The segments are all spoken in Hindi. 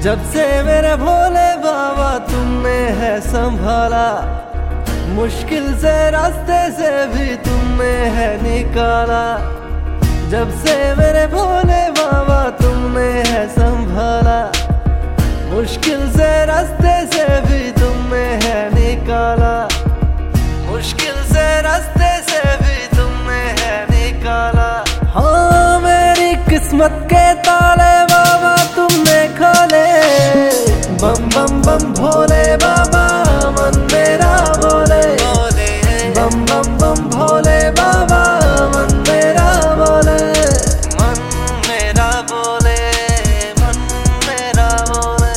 जब से मेरे भोले बाबा तुमने है संभाला, मुश्किल से रास्ते से भी तुमने है निकाला। जब से मेरे भोले बाबा तुमने है संभाला, मुश्किल से रास्ते से भी तुमने है निकाला। मुश्किल से रास्ते से भी तुमने है निकाला। हाँ, मेरी किस्मत के ताले बाबा तुमने खोले। बम बम बम भोले बाबा मन मेरा बोले। बम बम बम भोले बाबा मन मेरा बोले। मन मेरा बोले, मन मेरा बोले।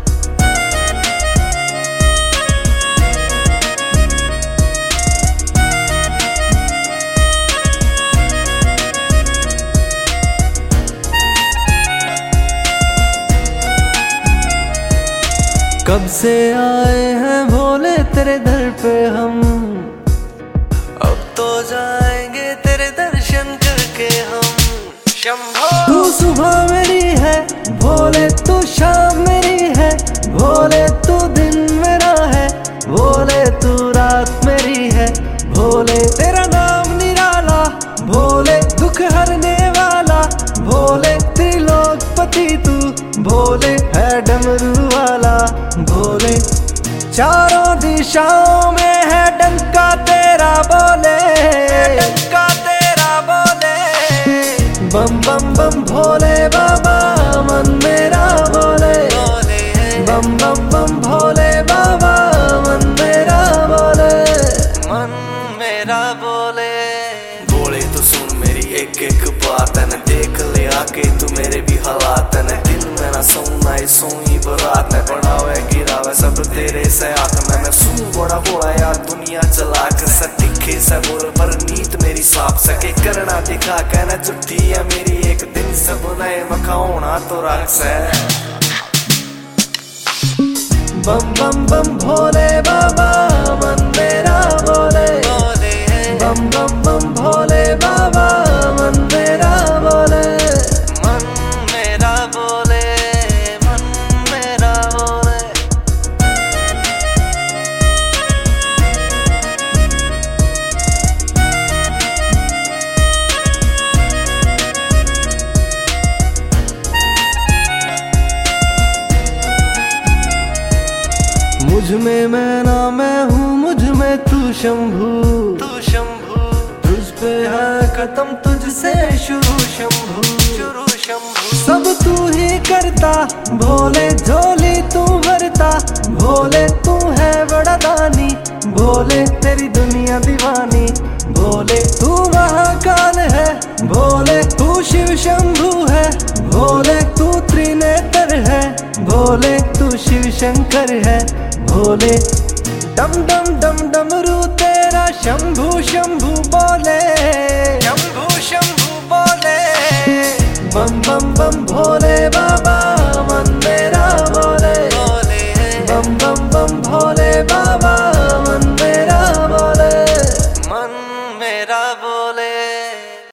कब से आए हैं भोले तेरे दर पे हम, अब तो जाएंगे तेरे दर्शन करके हम। शंभो तू सुबह मेरी है भोले, तू शाम मेरी है भोले, तू दिन मेरा है भोले, तू रात मेरी है भोले। तेरा नाम निराला भोले, दुख हरने वाला भोले, त्रिलोकपति तू भोले, है डमरू वाला भोले। चारों दिशाओं में है डंका तेरा बोले, डंका तेरा बोले। बम बम बम भोले बाबा मन मेरा बोले। बम बम बम भोले बाबा मन मेरा बोले। मन मेरा बोले। भोले तो सुन मेरी एक एक बात न, देख ले आके तू मेरे भी हालात न। दिन में ना सोना ही सोई बरात न, बढ़ावे गिरावे सब तेरे से हाथ में। मैं सू बड़ा बोला यार दुनिया चला कर सटीखे से बोल, पर नीत मेरी साफ सके करना दिखा कहना जुट्टी है मेरी। एक दिन सब नए मखाओना तो राक्स है। बम बम बम भोले बाबा मन मेरा बोले। बम बम बम भोले बाबा मन मेरा बोले। मन मेरा बोले, मन मेरा बोले। मुझ में मैं ना मैं हूँ, मुझ में तू शंभू, तू शंभू। तुझ पे है खत्म तुझसे शुरू शंभू, शुरू शंभू। सब तू ही करता भोले, झोली तू भरता भोले, तू है बड़ा दानी भोले, तेरी दुनिया दीवानी भोले। तू महाकाल है भोले, तू शिव शंभू है भोले, तू त्रिनेत्र है भोले, तू शिव शंकर है भोले। डम डम डम डमरू तेरा शंभू शंभू बोले, शंभू शंभू बोले। बम बम बम भोले